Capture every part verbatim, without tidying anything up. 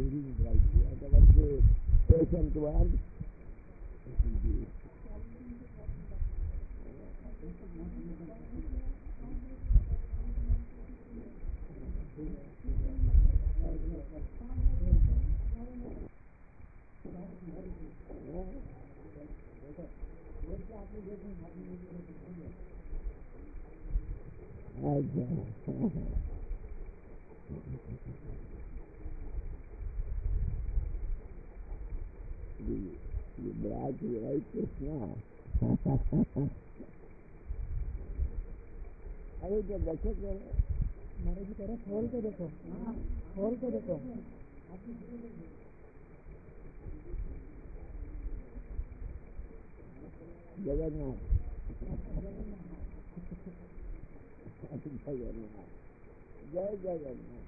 hearing right. Whatever the patient wants, it will be. The, the black is right Krishna. अरे जब देखो मारे की तरह खोल के देखो, खोल के देखो। जगन्नाथ जगन्नाथ जय Jagannath.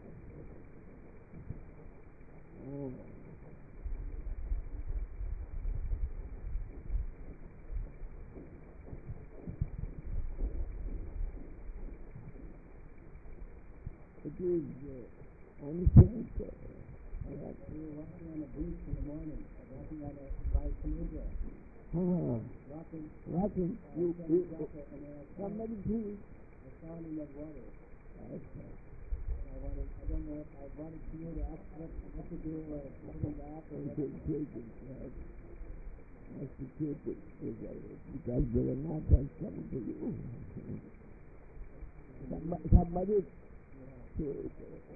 It is uh, ancient. Uh, We were walking on a beach in the morning, walking on a by Samudra. ah, Walking, walking. uh, You, from you, Dhaka, and then I saw, somebody please. I saw in that water. Okay. I wanted, I don't know, I wanted to know to ask what, what to do, or put it back, or what to Take, do. take it. Yes. Has to take it because Jagannath has come to you. Somebody, somebody take it.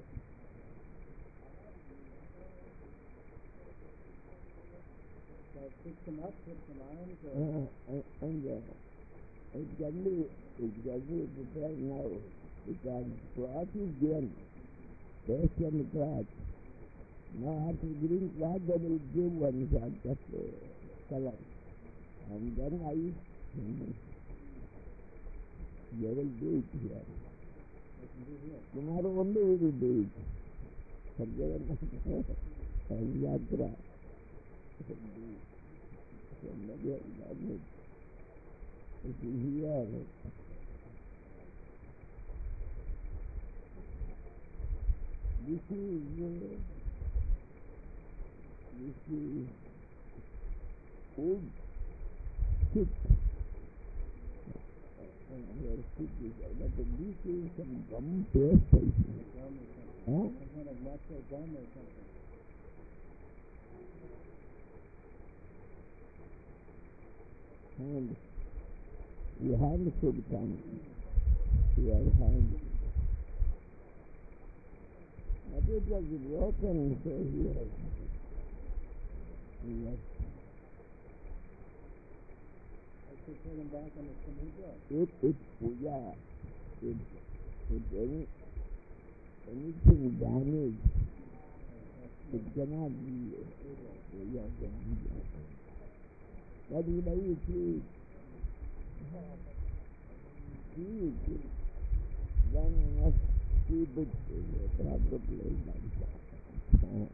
So I picked him up with some arms, or Uh, and and uh, it can be, it can be prepared now because cloth is given, based on the cloth. Now after giving cloth, they will give one sort of uh, color. And then I, they will do it here. I can do here. Tomorrow only we will do it. For Jagannath and Yatra. Somebody has done it. It is here. This is, uh, this is wood stick. And your stick is, but this is some gum paste, I think. Gum or something. Huh? Some kind of natural gum or something. And your hand should come. Your hand. But it was broken, so here. Yes. I should put him back on the Samudra. It, it's puja. It, it any, anything damaged, it cannot be puja. That is why you see, see it, then you must keep it in a proper place like that. Uh,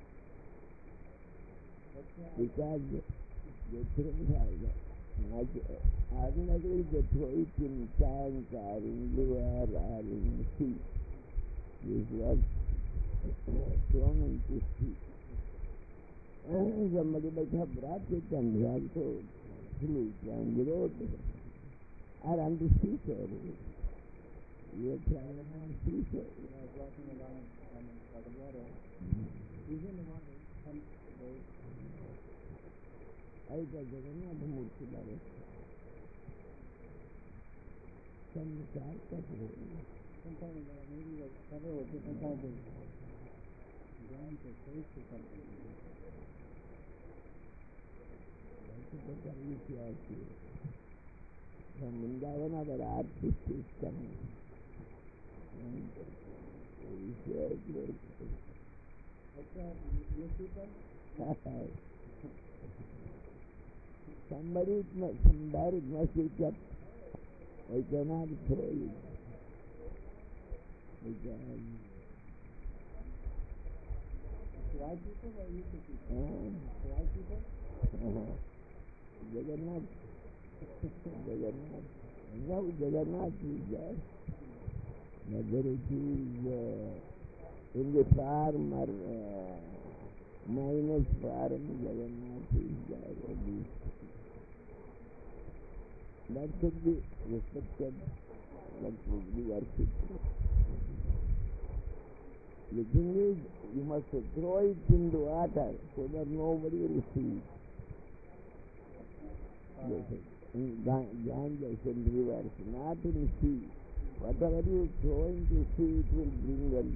because the things are like ordinarily they throw it in tank or in river or in sea. This was thrown into sea. And somebody might have brought it and he also threw it on the road or on the seashore. You were traveling on the seashore. When I was walking along on the, by the water, he's in the water, comes away. Aita Jagannath Murti Bhava. Some sort of Sometimes uh, maybe the cover with different kinds of gums or paste or something. from Vrindavan, our artist is coming. And he is very great. What's that? Your people? Somebody, it must, somebody it must be kept. I cannot throw it. Because, Sarai people or Yusuf people? uh, Sarai people? uh, Jagannath, Jagannath. Now Jagannath is there. Whether it is uh, in the farm or uh, minus foreign Jagannath is there only. That should be respected, that should be worshipped. The thing is, you must throw it into water so that nobody will see it. Yes, in Ganges and rivers, not in sea. Whatever you throw into sea, it will bring them.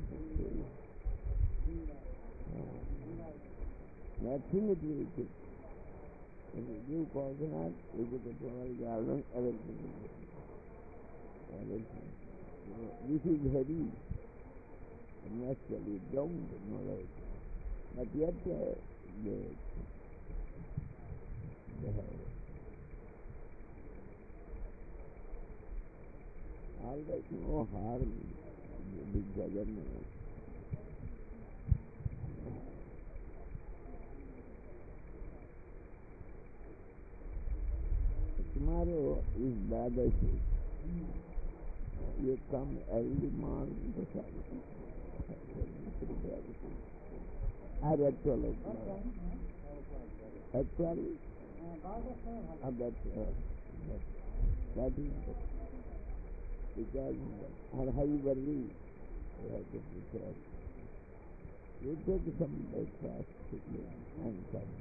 Nothing it will take. If you give coconut, you put a flower garden, everything will go. Everything. So, this is heavy. Naturally ground knowledge. But yet uh, they, they have all right, no harm in the Jagannath. Tomorrow is Dadashi. You come early morning to Sadhu. Or at twelve o'clock. At twelve? Oh, that, uh, that, that is it. Because on Hari-Bari, you have to prepare. You take some breakfast and come.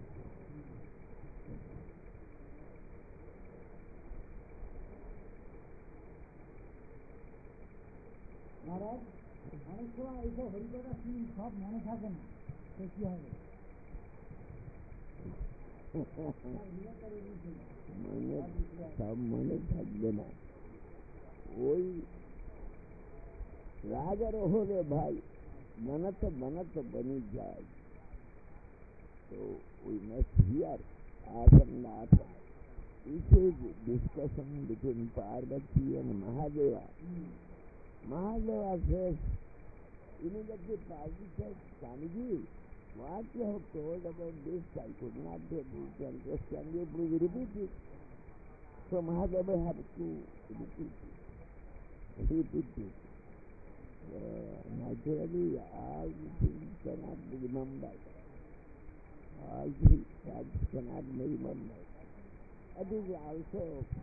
Maharaj, অনেক সময় এইসব হরিকথা শুনি সব মনে থাকে না, তো কি হবে? মনে সব মনে থাকবে না, ওই রাগের হলে ভাই বানাতে বানাতে বনি যায়। So we must hear often often. This is discussion between Parvati and Mahadeva. Mm. Mahadeva says, immediately Parvati says, Swamiji, what you have told about this, I could not be able to understand. You please repeat it. So Mahadeva had to repeat it. Repeat it. Uh, naturally, all the things cannot be remembered. All the facts cannot be remembered. That is also,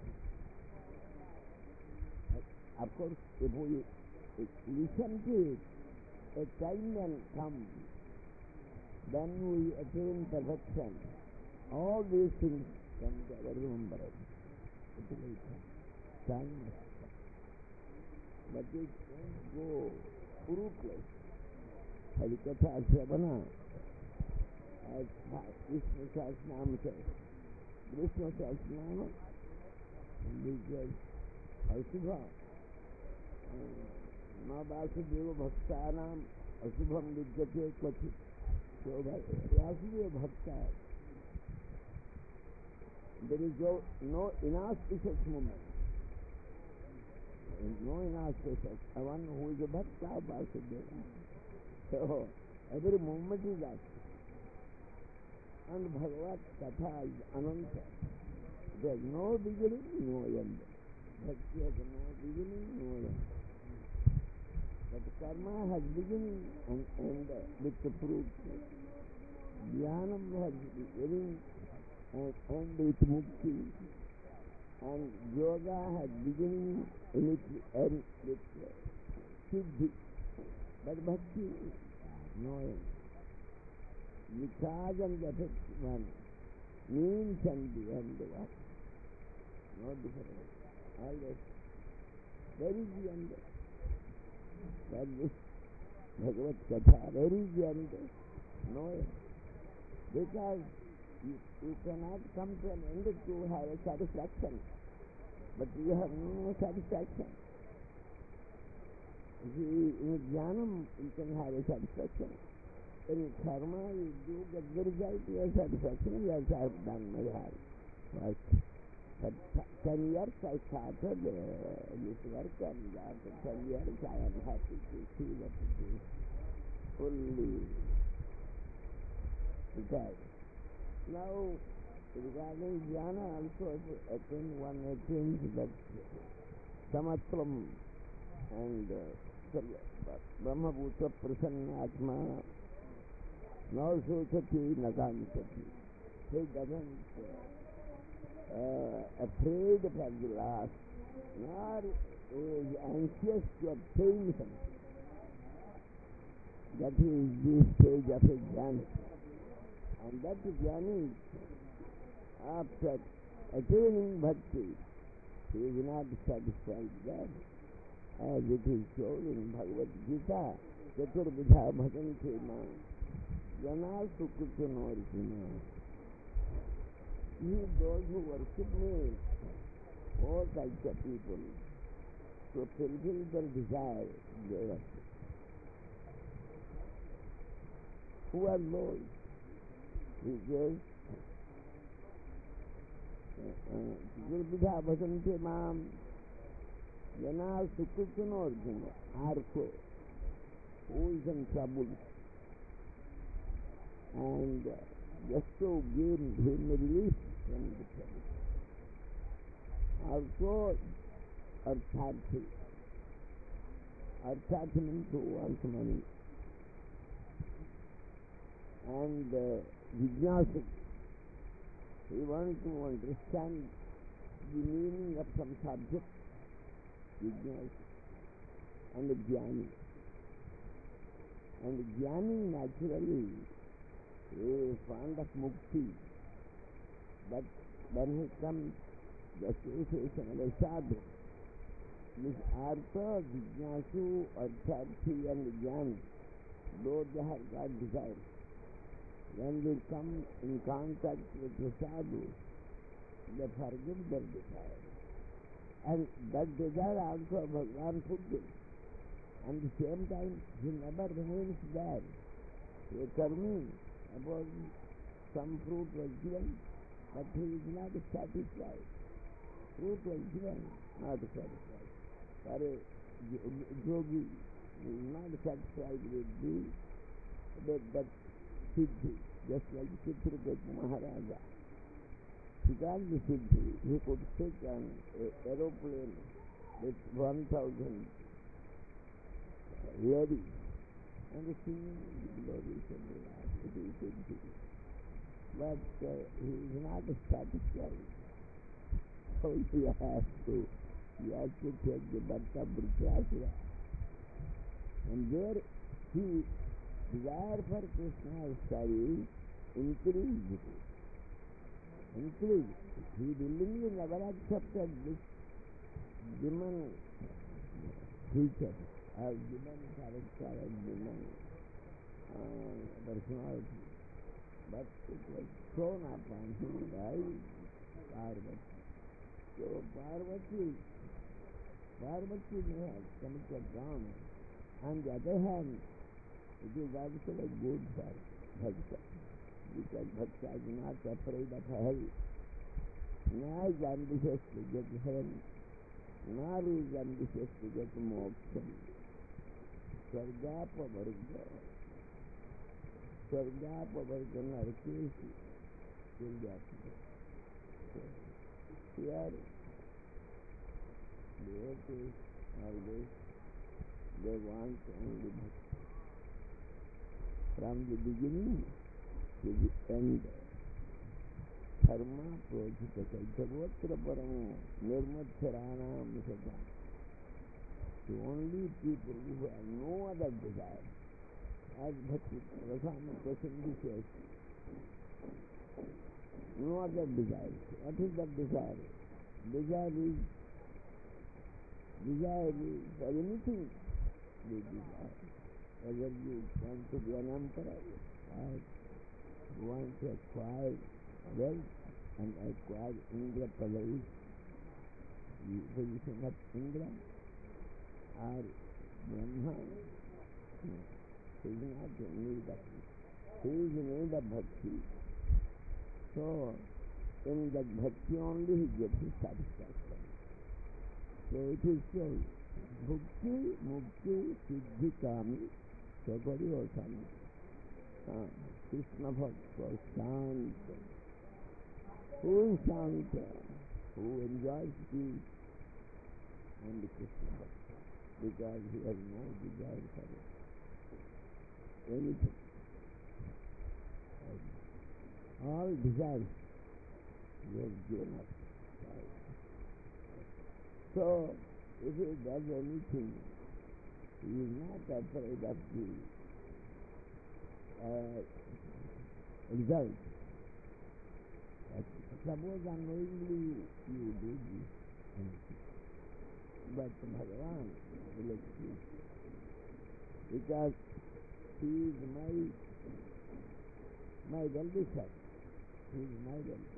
of course, if we listen to it, a time will come, then we attain perfection. All these things can be remembered. It will time must come. But it won't go fruitless. Harikatha Sravana, as Vishnu Sahasranama says, Vishnu Sahasranama is Asubha. Ma Vasudeva Bhaktanam Asubham Vidyate Kvachit. So Vasudeva Bhakta, there is no, no inauspicious moment. No inauspicious. One who is a Bhakta of Vasudeva. So every moment is auspicious. And Bhagavad Katha is Ananta. There is no beginning, no end. Bhakti has no beginning, no end. But karma has beginning and end with the fruit. Dhyanam has beginning and end with mukti. And yoga has beginning and end with siddhi. But bhakti, no end. The cause and the effect one, means and the end one. No difference. All that. Where is the end? That is Bhagavad Katha. Where is the end? No end. Because you, you cannot come to an end to have a satisfaction. But you have no satisfaction. See, in Jnanam you can have a satisfaction. In karma you do get the result, you have satisfaction. Yes, I have done my heart. But for ten years I started uh, this work, and after ten years I am happy to see that it is fully retired. Now, regarding jnana also, I think one attains that samatvam and uh, Brahmabhuta Prasanna Atma No Sutati, Nagantati. He doesn't uh, uh, afraid for the loss, nor is anxious to obtain something. That is the stage of a jnani. And that jnani, after attaining bhakti, he is not satisfied there. As it is shown in Bhagavad Gita, Chaturvidha bhajante maam, jana sukrutano arjuna. You, those who worship me, all types of people, to fulfill their desire, they worship. Who are those? He says, Chaturvidha bhajante maam, jana sukrutano arjuna. Artho, who is in trouble, and uh, just to give him relief from the trouble. Also, Arthati. Arthati means who wants money. And uh, Vijnasa. He wants to understand the meaning of some subject. Vijnasa. And the Jnani. And the Jnani naturally is fond of mukti, but when he comes, the association of a sadhu, this artha, jnashu, arthati and jnani, though they have got desire, when they come in contact with the sadhu, they forgive their desire. And that desire also Bhagavan fulfills. At the same time, he never remains there. A karmi, about some fruit was given, but he is not satisfied. Fruit was given, not satisfied. For a yogi, he is not satisfied with the, with that siddhi, just like Chitraketu Maharaja. He got the siddhi. He could sit on an aeroplane with one thousand ladies and singing the glories of the Lord. It is siddhi. But uh, he is not satisfied. So he has to, he has to take the birth of Vritrasura. And there he desire for Krishna's service increased. Increased. He willingly never accepted this demon teacher or demon character or demon uh, personality. But it was thrown upon him by Parvati. So Parvati, Parvati may have committed wrong. On the other hand, it is also a good for Bhakta, because Bhakta is not afraid of hell, nor is ambitious to get heaven, nor is ambitious to get moksha. Sargapa Varga, Sargapa Varga Narkesi, Sargapa. Here, devotees always, they want only Bhakti. From the beginning to the end, Dharma projita kaitavotra paramo nirmacharanam satam. The only people who have no other desire, as Bhakti Rasamrita Sindhu says, no other desire. What is that desire? Desire is, desire is for anything they desire. Whether you want to be an emperor, or you want to acquire wealth and acquire Indra Padavi, the position of Indra, or Brahma, no, he is not in need of it. He is in need of bhakti. So, in that bhakti only he gets his satisfaction. So it is so, bhukti, mukti, siddhi, kami, Chakari or Santa. Krishna Bhakta, Shanta. Who is Shanta? Who enjoys peace? Only Krishna Bhakta. Because he has no desire for anything. all desires he has given us. So, if he does anything, he is not afraid of the uh, result. But suppose unknowingly you do this, but Bhagavan will excuse you, because he is my my well-wisher. He is my well-wisher.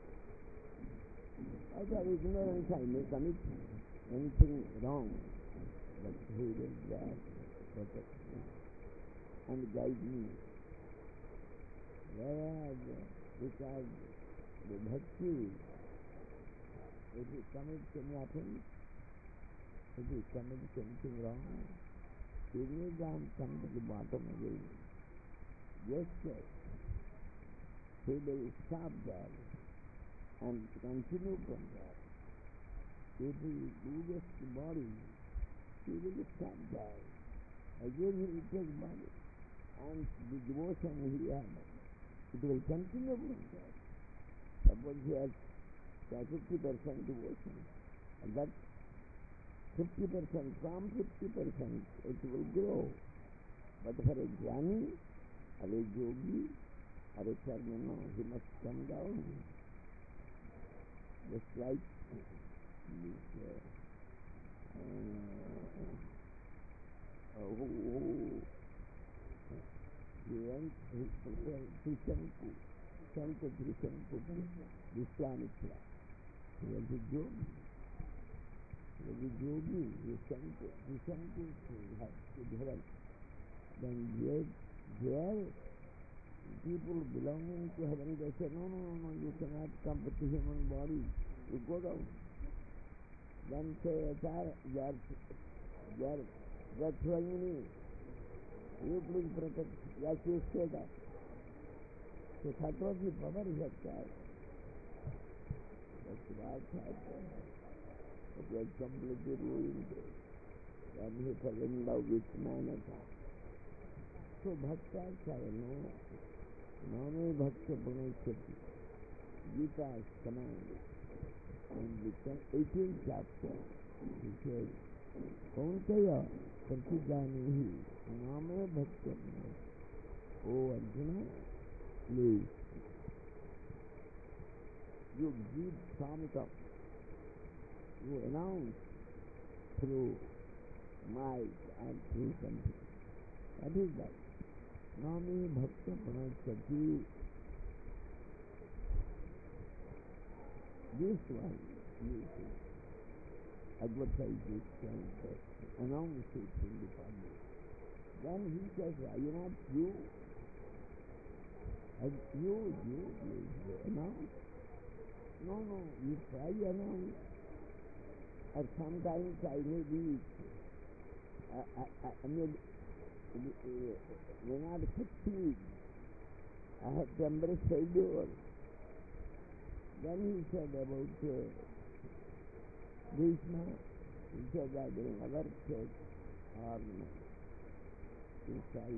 Out of ignorance I may commit anything wrong, but he will there protect me and guide me. Whereas, because the bhakti, if he commits any offense, if he commits anything wrong, he will come to the bottom again. Yes, sir. He will stop there and continue from there. If he loses the body, he will stop there. Again he will take body. And the devotion he has, it will continue from there. Suppose he has fifty percent devotion, and that fifty percent, from fifty percent, it will grow. But for a jnani, or a yogi, or a charmano, he must come down. Just like this, uh, uh, who, who he went, he prepared Trishanku, sent to Trishanku, Vishwamitra. He was a yogi. He was a yogi. He sent Trishanku to heaven. Then there, there, people belonging to heaven, they say, no, no, no, no, you cannot come with the human body. You go down. Then say, sir, Jar, Jar, Rathvayini, you please protect. Yes, you say that. So that was the power he had got. That's what happened. It was completely ruined. Then he fell in love with Manasa. So bhaktas have no, name bhakta pranayati. Gita is commanded. In the eighteenth chapter, he says, Kauntaya Pratijanihi Name Bhakta Pranayati. O Arjuna, please, you give samita, you announce through might and through something. What is that? Nami Bhakta Pranayati. This one, you should advertise it and announce it in the public. Then he says, are you not you? And you, you, you announce? No, no, if I announce, or sometimes I may be, I, I, I may, may not succeed. I have to embrace failure. Then he said about uh, Krishna, he said, I will never take ornament inside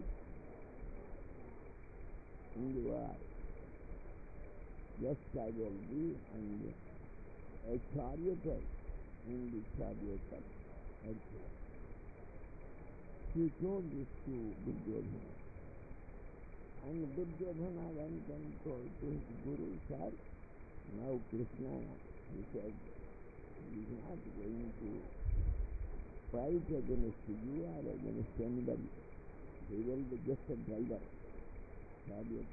in the world. Yes, I will be and a charioteer in the chariot of Arjuna. He told this to Duryodhana. And Duryodhana went and told to his guru, sir, now Krishna, he said, he is not going to fight against you or against anybody. He will be just a driver. Chariot.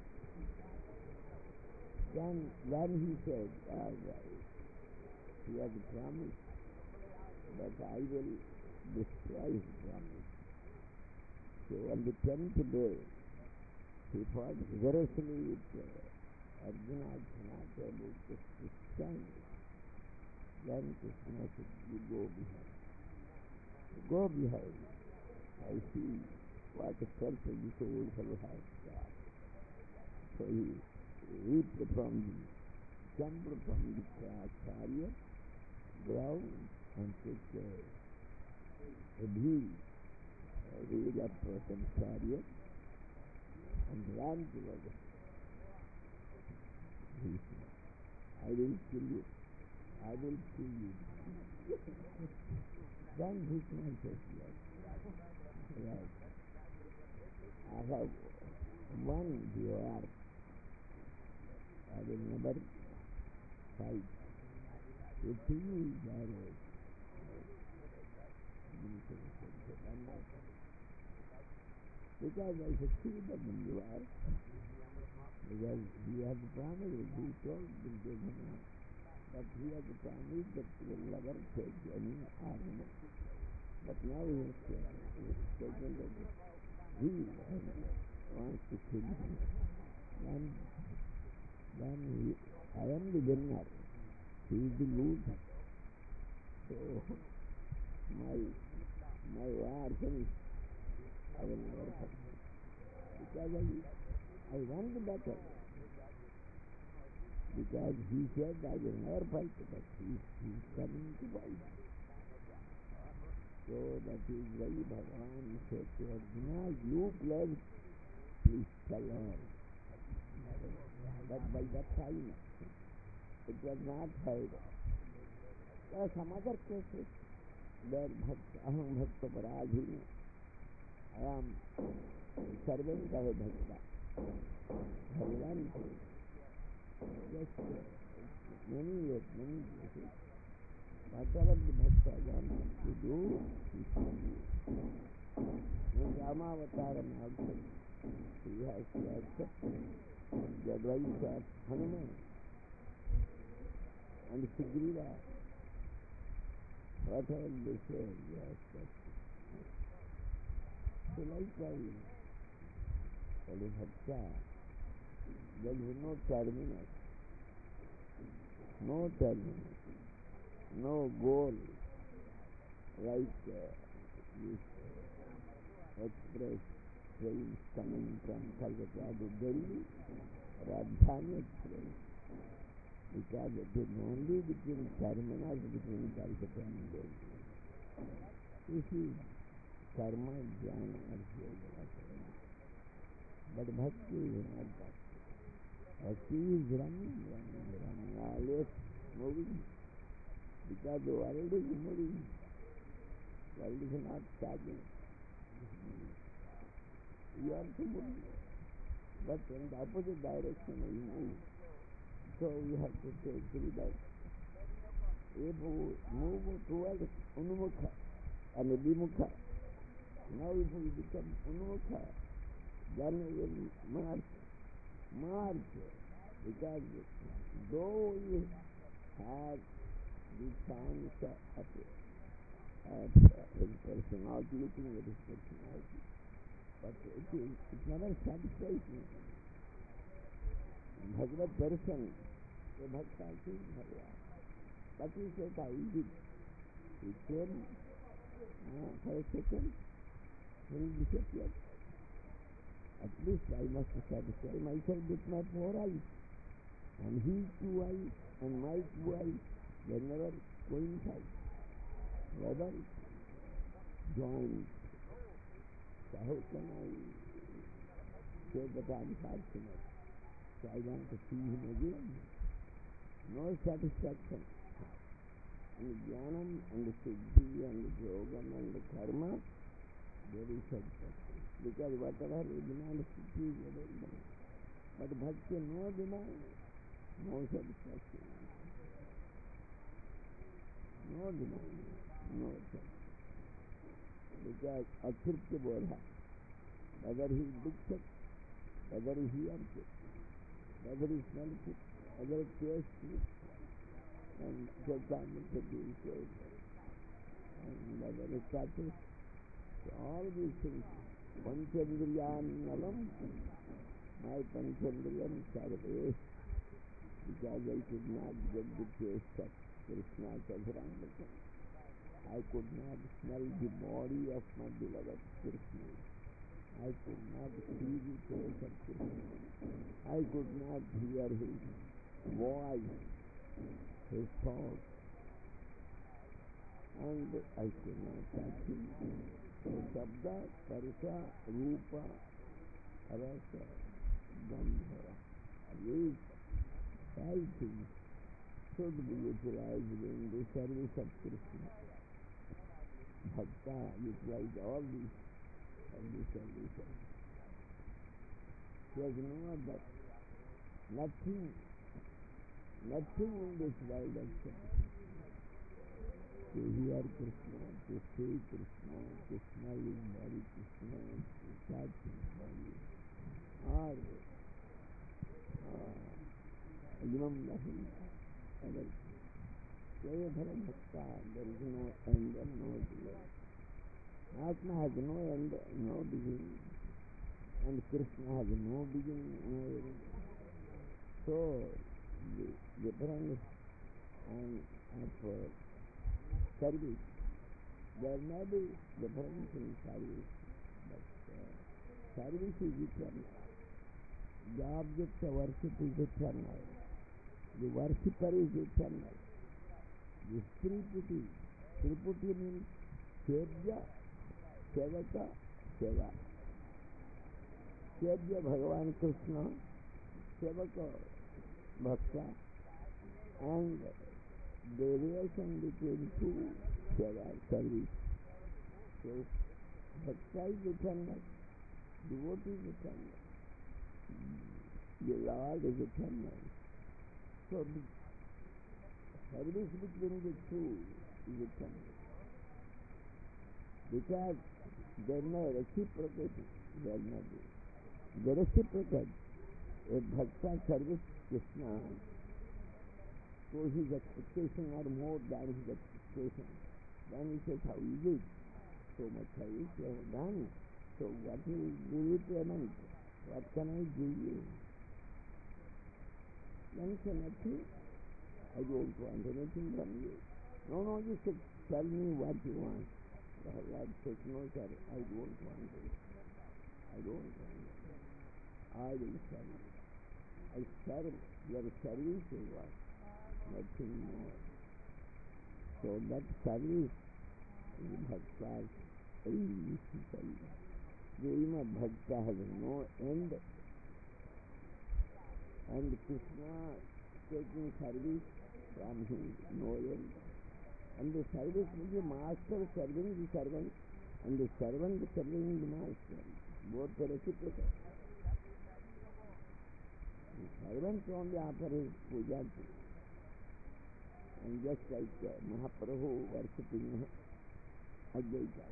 Then, then he said, all right, he has promised, but I will destroy his promise. So on the tenth day, he fought vigorously with uh, Arjuna was not able to stand. Then Krishna said, you go behind. Go behind. I see what a self this old fellow has got. So he leaped from the, jumped from the chariot, ground, and took a, a wheel, a wheel of person chariot, and ran towards it. He said, I will kill you. I will kill you. Then Krishna says, yes. Yes. I have won the war. I will never fight. If he is arrows, because I should see them in the war. Because he has promised, he told Duryodhana that he has promised that he will never take any army. But now he has taken, he has taken that he wants to kill him. Then, then he, I am the winner. He is the loser. So, my, my war finished. I will never fight. Because I, I won the battle. Because he said I will never fight, but he is coming to fight. So that is why Bhagavan said to Arjuna, you pledge, please tell all. But by that time, it was not heard. There are some other cases where bhakta, aham bhakta paradhina, I am servant of a bhakta. Bhagavan, just many years, many cases, whatever the bhakta wants to do, he should do. In Ramavataram also, he has to accept the advice of Hanuman and Sugriva. Whatever they say, he has to accept. So likewise, for the bhakta, there is no terminus, no terminus, no goal, like uh, this uh, express trains coming from Calcutta to Delhi, Rajdhani Express, because it is only between terminus between Calcutta and Delhi. This is karma, jnana, or yoga. But bhakti is not that. Bhakti is running, running, running, always moving. Because the world is moving. The world is not stagnant. You are to move. But in the opposite direction we move. So we have to take three directions. If we move towards Unmukha and Vimukha, now if we become Unmukha, then we will march. March. Because though we have the chance of, of his personality, looking at his personality, but it, is, it never satisfies me. Bhagavad person, a bhakta is Bhagavan. But he said, I did. He came uh, for a second, then he disappeared. At least I must satisfy myself with my four eyes. And his two eyes and my two eyes, they never coincide. Never joined. So how can I say that I am fortunate? So I want to see him again. No satisfaction. And jnanam and siddhi and yogam and karma, there is satisfaction. Because whatever we demand, siddhi is available. But bhakti, no demand, no satisfaction. No demand, no satisfaction. Because atripta bodha, whether he looks it, whether he hears it, whether he smells it, whether he tastes it, and Chaitanya being said, and whether he touches, so all these things, Panchendriyannalam, my Panchendriyam sarve, because I could not get the taste of Krishna Chaturanga. I could not smell the body of my beloved Krishna. I could not see the face of Krishna. I could not hear his voice, his thoughts, and I could not touch him. So Shabda, Sparsa, Rupa, Rasa, Gandha, these Five things should be utilized in the service of Krishna. Bhakta utilize all these in the service. He has no other, nothing, nothing in this world except to hear Krishna, to see Krishna, to smell his body, Krishna, to touch his body, or uh, even nothing other. Kevadhala Bhakta, there is no end and no beginning. Atma has no end, no beginning, and Krishna has no beginning, no end. So, the difference and of uh, service, there may be difference in service, but uh, service is eternal. The object of worship is eternal. The worshipper is eternal. The Triputi, Triputi means Sevya, Sevaka, Seva. Sevya Bhagavan Krishna, Sevaka Bhakta, and the relation between two Seva, service. So, Bhakta is eternal, devotee is eternal, the Lord is eternal. So, service between the two is eternal. Because there is no reciprocity, there may be. The reciprocate, a Bhakta service Krishna, so his expectations are more than his expectations. Then he says, how is it? So much service you have done. So what will give you payment? What can I give you? Then say nothing. I don't want anything from you. No, no, you should tell me what you want. The Lord says, no sir, I don't want it. I don't want it. I will serve you. I serve your service is what? Nothing more. So that service is Bhakta's principle. The aim of Bhakta has no end, and Krishna taking service from him, no end. And the service will be master serving the servant, and the servant serving the master. Both are reciprocal. The servant only offer his puja to. And just like uh, Mahaprabhu worshipping Advaita.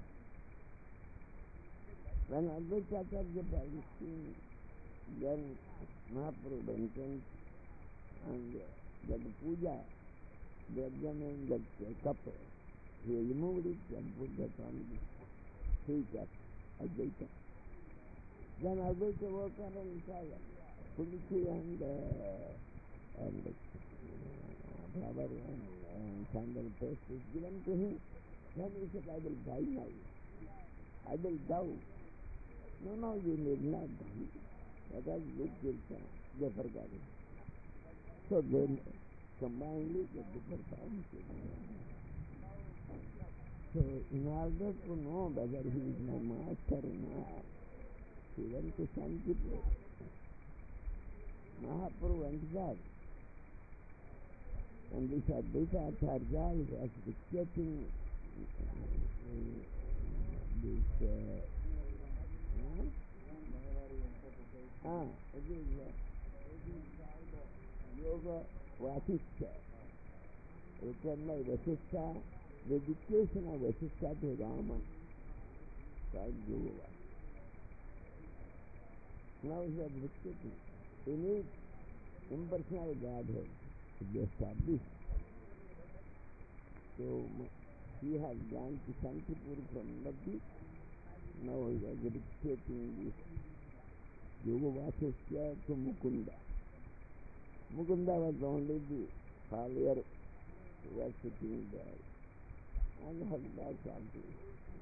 When Advaita Acharya practicing, then Mahaprabhu went in and uh, that puja, they examined that uh, cup. He removed it and put that on the feet of Advaita. Then Advaita woke up and saw Tulsi and uh, and uh, flower and, and sandal paste is given to him. Then he said, I will die now. I will die. No, no, you need not die. That was good kirtan. They forgot it. So then combinedly they performed kirtan. So in order to know whether he is my master or not, he went to Shantipur. Mahaprabhu went there. And this Advaita Acharya was dictating this uh, huh? ah, it is, uh, it is called uh, Yoga Vasishtha, written by Vasishtha, the dictation of Vasishtha to Rama, called Yoga. Now he is dictating. In it, impersonal Godhead to be established. So he has gone to Shantipur from Nadi. Now he was dictating this Yoga Vasishtha to Mukunda. Mukunda was only the follower who was sitting there and had lots of this.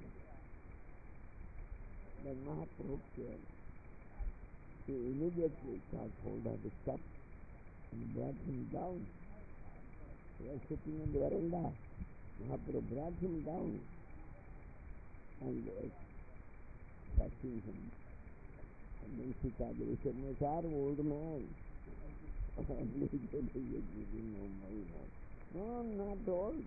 Then Mahaprabhu came. He immediately caught hold of the cup and brought him down. He was sitting in the veranda. Mahaprabhu brought him down and was touching him. And then Sita Devi said, no sir, old man, no, no, not old.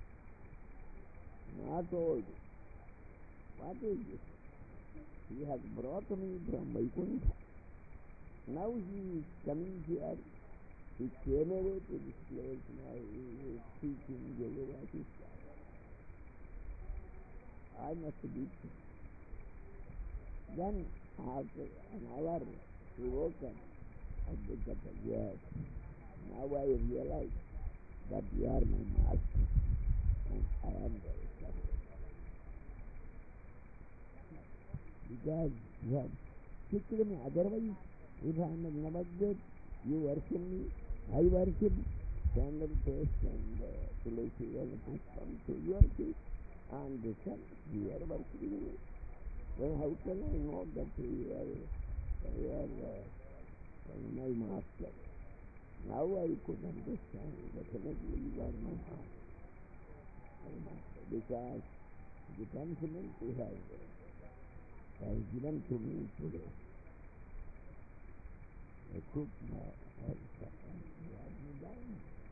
Not old. What is this? He has brought me from Vaikuntha. Now he is coming here. He came away to this place. Now he is teaching Yoga. I must beat him. Then after an hour he woke up. Advaita, yes, now I realize that you are my master and I am very sorry. Because you have kicked me. Otherwise, if I am never good, you worship me, I worship candle paste and uh, tulasi and pushpam to your feet and the sun, you are worshiping me. Then how can I know that you are, you are uh, my master? Now I could understand, definitely you are my master. My master. Because the punishment you have, has given to me today. I took my health and brought me down.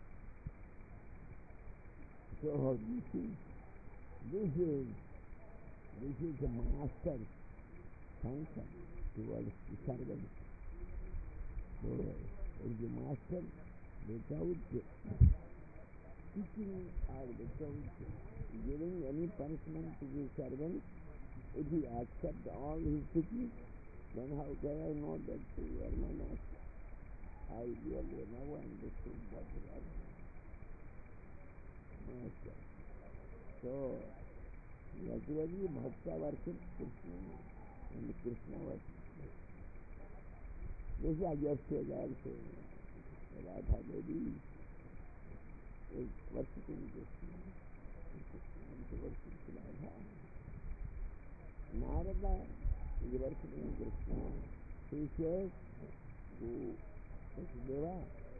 So this is, this is, this is a master function towards the servant. So if the master, without teaching or without giving any punishment to the servant, if he accepts all his teaching, then how can I know that you are my master? I really now understood what you are master. So, naturally, Bhakta worships Krishna and Krishna worships Bhakta. This I just said also. Radha Devi is worshipping Krishna and Krishna worships Radha. Narada is worshipping Krishna. He says to Vasudeva,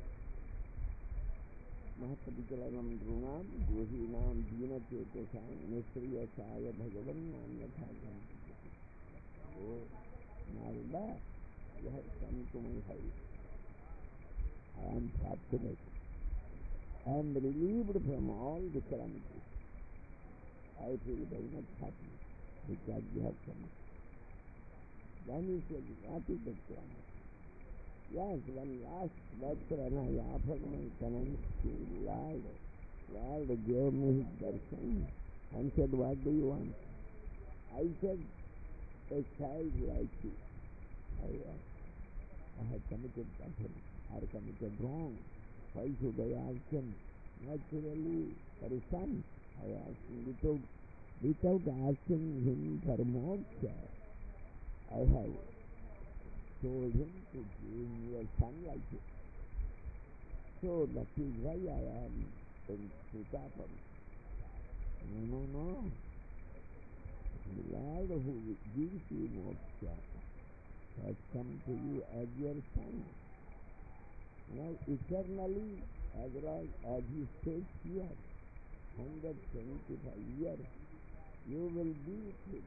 Mahatapichalanam Drunam, Dohinam Dina Chetasam, Nisriyasaya Bhagavan Nanyathatam. Oh, Narada, you have come to my house. I am fortunate. I am relieved from all the calamities. I feel very much happy because you have come. Then he said, what is the calamity? Yes, when last when I offered my penance to Lord, Lord gave me his darshan and said, what do you want? I said, a child like you. I, uh, I had committed offense, I had committed wrong. Why should I ask him? Naturally, for a son, I asked him without, without asking him for moksha. I have told him to give me a son like it. So that is why I am in Sutapam. No, no, no. The Lord who gives you moksha has come to you as your son. Now eternally, as long as he stays here, one hundred twenty-five years, you will be with him.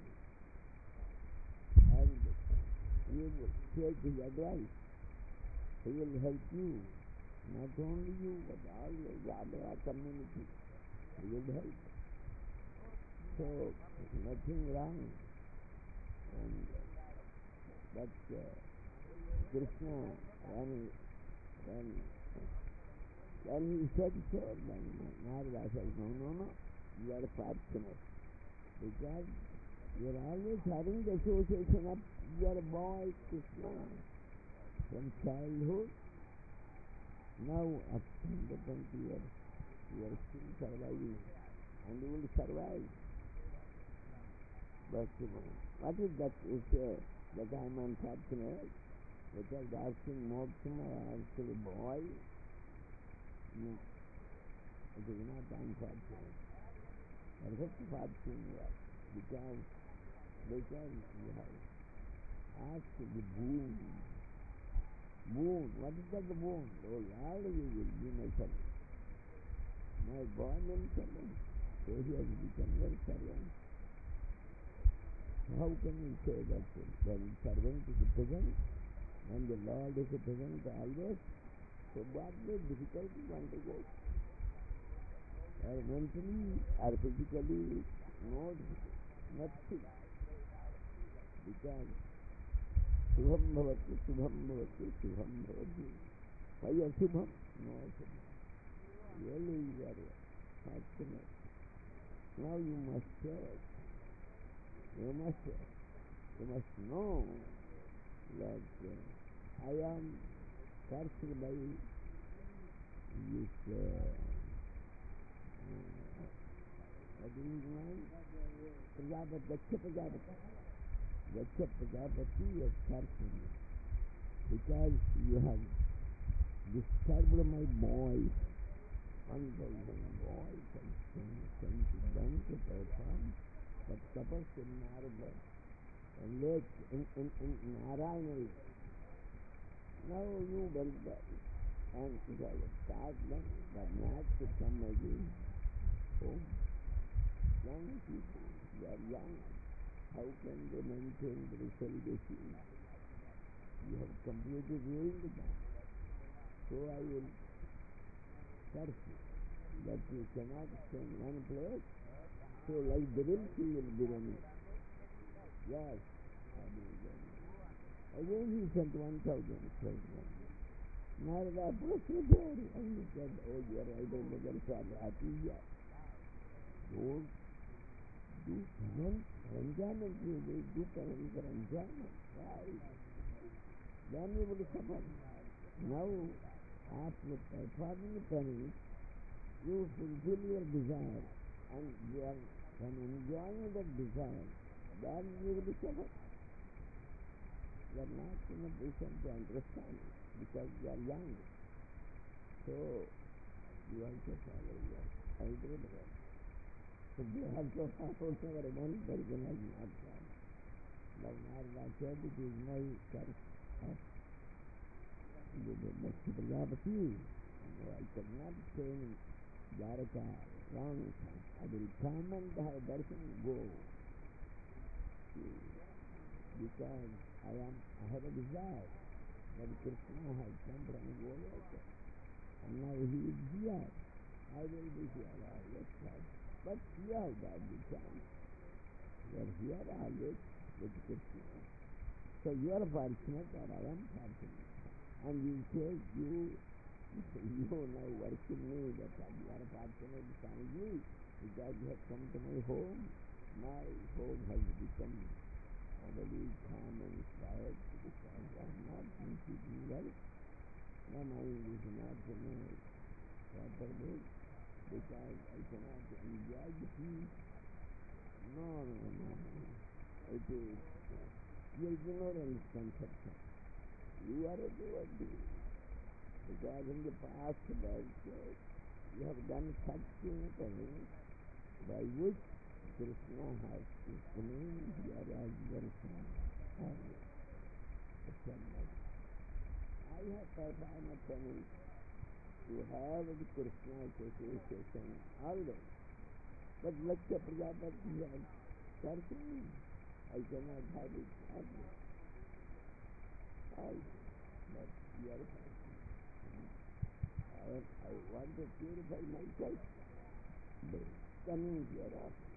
And you will take his advice. He will help you. Not only you, but all the Yadava community. He will help. So, nothing wrong. And but uh, Krishna, when, when, when he said so, then Narada said, no, no, no, you are fortunate. Because you are always having the association of your boy Krishna from childhood. Now, after one hundred twenty years, you are still surviving and you will survive. But you know, what is that you say that I am unfortunate? Because asking moksha, I asked a boy. No, it is not unfortunate. Perfect fortune you are. Because, because you have asked the boon. Boon, what is that boon? Oh Lord, you will be my servant. My born in servant. So he has become your servant. How can you say that when servant is present, when the Lord is present always, So what the difficulty one to go? Or mentally or physically, no difficulty, nothing. Because Shubham bhavati, Shubham bhavati, Shubham bhavati. Why Ashubham? No Ashubham. Really you are fortunate. Now you must check. You must, you must know that uh, I am cursed by this, uh, uh, what is his name? Prajapati, Daksha Prajapati. Daksha Prajapati has cursed me because you have disturbed my voice. One thousand boys and sent to them to perform that tapas in Narada and lake in, in, in Narayana. Now you went there and it has taught them that not to come again home. Young people, they are young. How can they maintain the celibacy? You have completely ruined them. So I will curse you, that you cannot stay in one place. So like the will he will be running. Yes, I will go. Again he sent one thousand soldiers. Narada approached the door and he said, oh, your idol mothers are happy here. Don't do penance for enjoyment. You will do penance for enjoyment. Why? Then you will suffer. Now, after performing penance, you fulfill your desire and you are from enjoying that desire, then you will suffer. You are not in a position to understand it because you are young. So, you also follow your elder brother. So, they also follow never one person has not done. Now, Narada said, it is my curse of the Daksha Prajapati. No, I cannot stay in Dwaraka long time. I will come and have darshan and go. Because I am, I have a desire that Krishna has come from Goloka. And now he is here. I will be here always. But you have got the chance. You are here always with Krishna. So you are fortunate or I am fortunate. And you say you, you now worship me that you are fortunate Swamiji because you have come to my home. My home has become already calm and quiet because I am not keeping well. My mind is not in a proper mood because I cannot enjoy the peace. No, no, no, no. It is your ignorance conception. You are a devotee because in the past birth you have done such things by which Krishna has named here as your son. I have performed a penance to have the Krishna association always. But Daksha Prajapati has cursed me. I cannot have it always. But you are I, I want to purify myself by coming here after.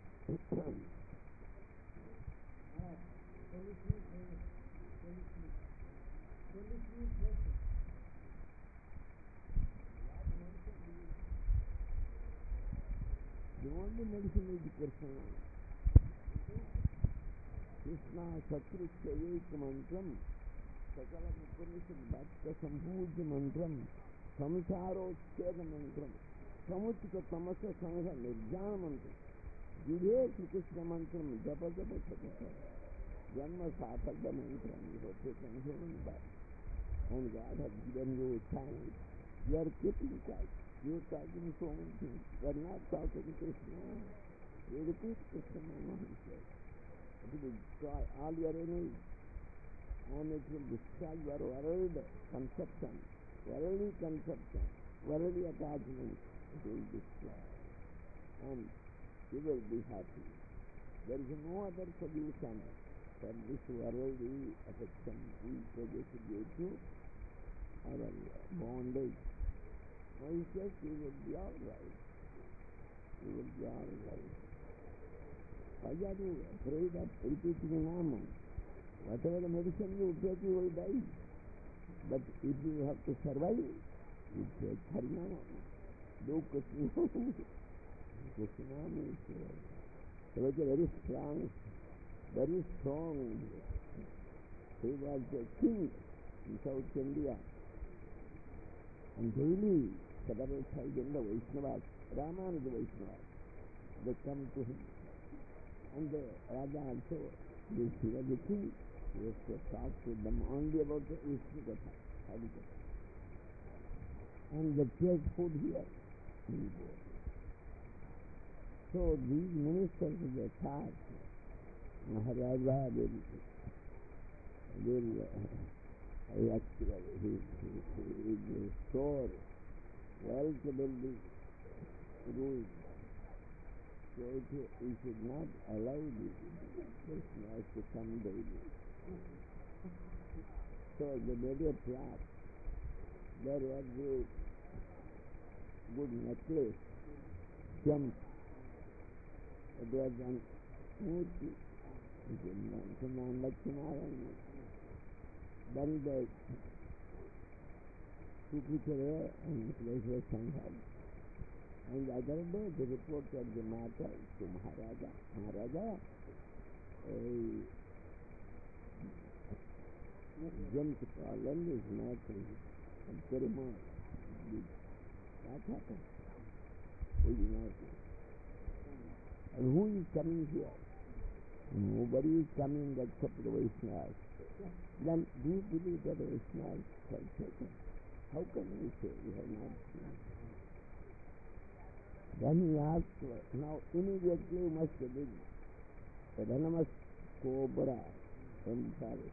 The only medicine is Krishna. Krishna Sakrishya Ek Mantram Sakala Upanishad Bhakta Sambhuja Mantram Samsaro Cheda Mantram Samuchika Tamasa Samasa Nirjana Mantram Jidhe Krishna Mantram Japa Japa Japa Janma Sapada Mantram. You have taken human birth and God has given you chance. You are keeping quiet. You are talking so many things. You are not talking Krishna. You repeat Krishna Nama himself. It will destroy all your enemies. And it will destroy your world conception, worldly conception, worldly attachment. It will destroy. And you will be happy. There is no other solution for this worldly affection we produce due to our bondage. No, he says you will be all right. You will be all right. Why are you afraid of repeating Nama? Whatever the medicine you take, you will die. But if you have to survive, you take Harinama. Do Krishnam. Krishnam is he was a very strong, very strong. He was a king in South India. And daily, several thousand Vaishnavas, Ramanuja Vaishnavas, they come to him. And the Raja also, this he was a king. He used to talk to them only about the Vishnu Katha, Harikatha. And they take food here. So these ministers, they thought, Maharaja will, will uh, actually, he, he, he will store wealth will be ruined. So it, we should not allow these Vaishnavas to come daily. So they made a plot. There was a good necklace, gems. It was an Murti. It was an Lakshminarayana. Then they took it away and the place was Shanghai. And the other day they reported the matter to Maharaja. Maharaja, a gems fallen is not in Perumal. What happened? We do not know. And who is coming here? Nobody is coming except the Vaishnavas. Then do you believe that the Vaishnavas have taken? How can we say we have not seen? Then he asked, now immediately you must bring a venomous cobra from the forest.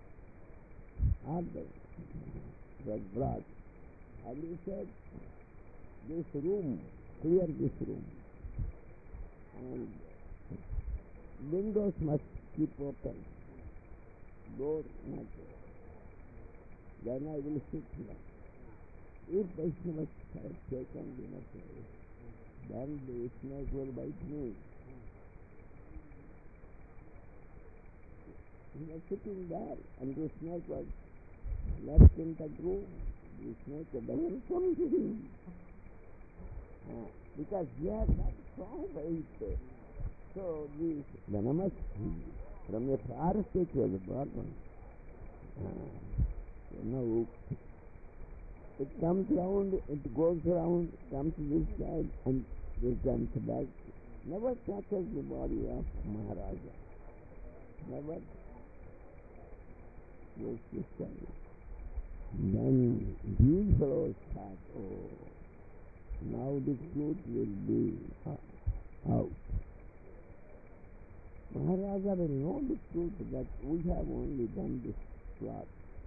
Order was brought. And he said, this room, clear this room. And windows must keep open. Door not open. Then I will sit here. If Vaishnavas have taken the necklace, then the snake will bite me. He was sitting there, and the snake was left in that room. The snake doesn't come to him. Uh, because he has that strong weight. So this venomous, from the forest it was brought on. Uh, so now it comes round, it goes around, comes to this side and returns back. Never touches the body of Maharaja. Never goes this side. Then these fellows thought, oh, now the truth will be out. Maharaja will know the truth that we have only done this plot.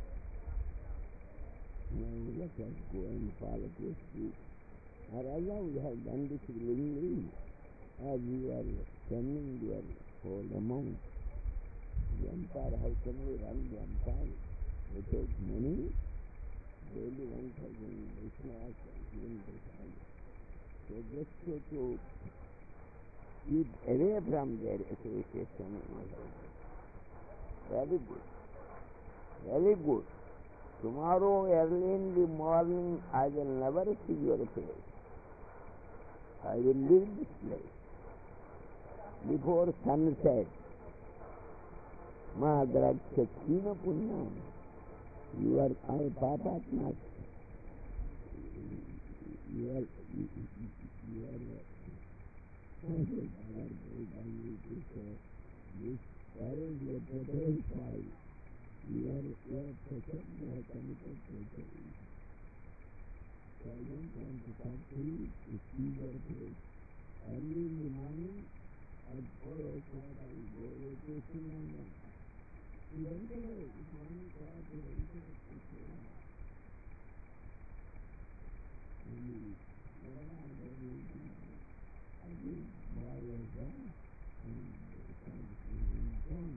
Now let us go and follow this truth. Maharaja, we have done this willingly, as we are spending your whole amount. The empire, how can we run the empire without money? Daily one thousand Vaishnavas are given this money. So just so to keep away from their association. Very good. Very good. Tomorrow early in the morning I will never see your face. I will leave this place before sunset. Mahadraksha China Punyam. You are all Papatmas. You are, you, you are, this parent, your total five. You are, you are present, you have committed treachery. So I don't want to talk to you, to see your face. Early in the morning, at four o'clock, I will go away to Srinanda. He went away, it's one o'clock, he went away to Srinanda. And whatever I will do, I will buy a gun and come to him.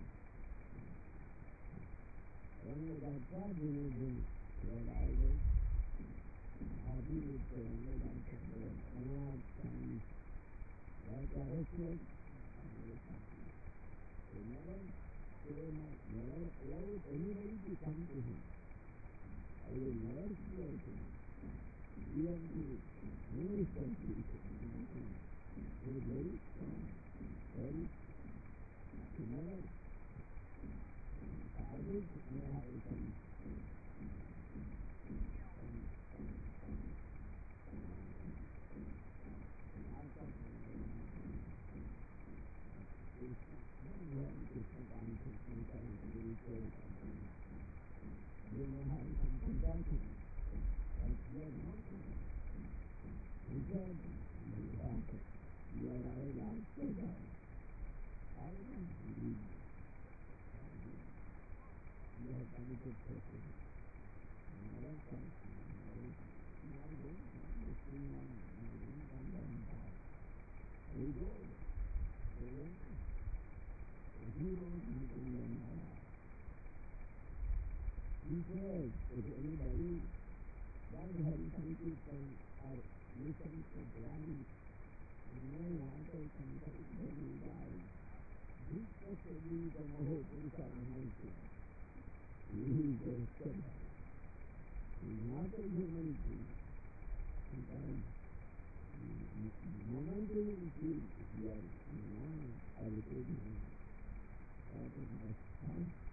When I got God, he was in where I was, half జీవితంలో దాంట్లో అనాథాన్ని రహస్యం never never allow anybody to come to him. I will never fear him. Even the minister people, he is very strong, very he never target inheritance. They know how to conduct it. And they are not regard the fact that you are allowed to die. I don't believe you have committed person. Never come to you. You are going to the free man. You will come down and die. We go. If you don't believe in your mind, he says, if anybody does have some people or listen to blind, and no longer can take them in life, this is the reason of hope is salvation. He is a sinner. He is not a human being. Because the moment he feels here, no one has taken him. That is my son.